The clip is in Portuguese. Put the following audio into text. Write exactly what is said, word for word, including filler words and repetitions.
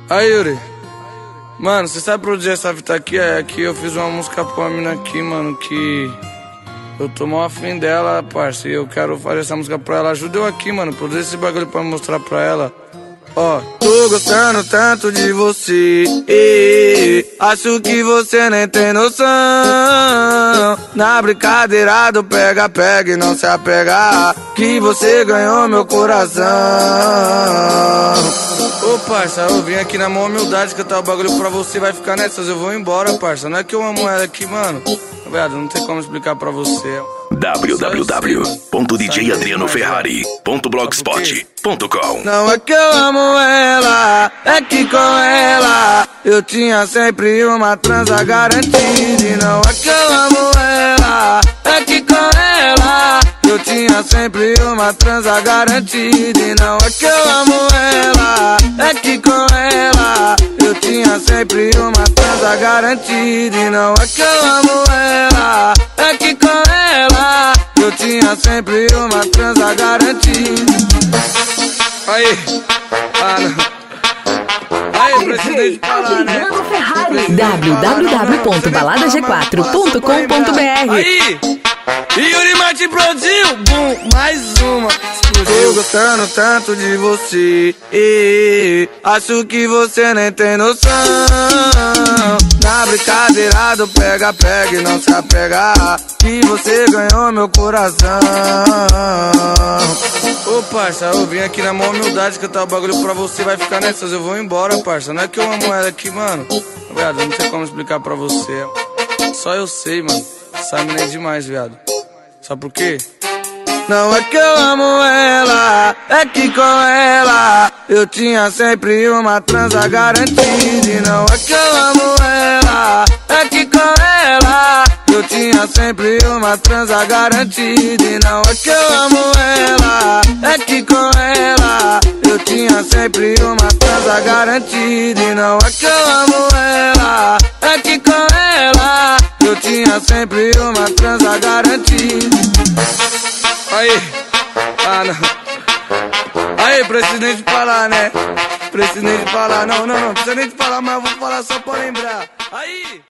Aí, Yuri. Mano, você sabe produzir essa fita aqui? É aqui eu fiz uma música pra uma mina aqui, mano, que eu tô mal afim dela, parça. E eu quero fazer essa música pra ela. Ajuda eu aqui, mano, produzir esse bagulho pra mostrar pra ela. Ó, tô gostando tanto de você, e acho que você nem tem noção. Na brincadeira do pega, pega e não se apegar, que você ganhou meu coração. Ô parça, eu vim aqui na maior humildade cantar o bagulho pra você, vai ficar nessas, eu vou embora, parça. Não é que eu amo ela aqui, mano. Viado, não tem como explicar pra você. w w w ponto d j adriano ferrari ponto blogspot ponto com. Não é que eu amo ela, é que com ela eu tinha sempre uma transa garantida. E não é que eu amo ela, é que com ela eu tinha sempre uma transa garantida. E não é que eu amo ela, é que com ela eu tinha sempre uma transa garantida. E não é que eu amo ela, é que com ela eu tinha sempre uma transa garantida. Aí, ah não. Aí, presidente falar, né? w w w ponto balada g quatro ponto com ponto b r. Aí, Yuri Martin produziu, bum, mais uma. Tô gostando tanto de você, e acho que você nem tem noção. Na brincadeira do pega, pega e não se apegar, que você ganhou meu coração. Ô parça, eu vim aqui na maior humildade cantar o bagulho pra você, vai ficar nessas, eu vou embora, parça. Não é que eu amo ela aqui, mano. Viado, não tem como explicar pra você. Só eu sei, mano. Essa mina é demais, viado. Sabe por quê? Não é que eu amo ela, é que com ela eu tinha sempre uma transa garantida. E não é que eu amo ela, é que com ela eu tinha sempre uma transa garantida. E não é que eu amo ela, é que com ela eu tinha sempre uma transa garantida. E não é que eu amo ela, é que com ela eu tinha sempre uma transa garantida. Aí, ah não. Aí, presidente falar, né? Presidente falar, não, não, não precisa nem te falar, mas eu vou falar só pra lembrar. Aí.